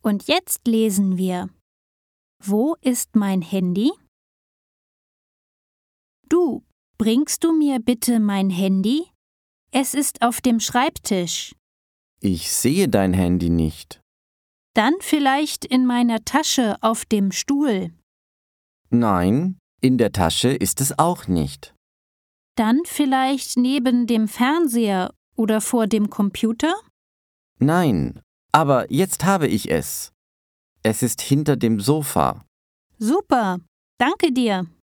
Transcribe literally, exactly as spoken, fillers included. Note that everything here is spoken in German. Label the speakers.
Speaker 1: Und jetzt lesen wir: Wo ist mein Handy? Du, bringst du mir bitte mein Handy? Es ist auf dem Schreibtisch.
Speaker 2: Ich sehe dein Handy nicht.
Speaker 1: Dann vielleicht in meiner Tasche auf dem Stuhl.
Speaker 2: Nein, in der Tasche ist es auch nicht.
Speaker 1: Dann vielleicht neben dem Fernseher oder vor dem Computer?
Speaker 2: Nein, aber jetzt habe ich es. Es ist hinter dem Sofa.
Speaker 1: Super, danke dir.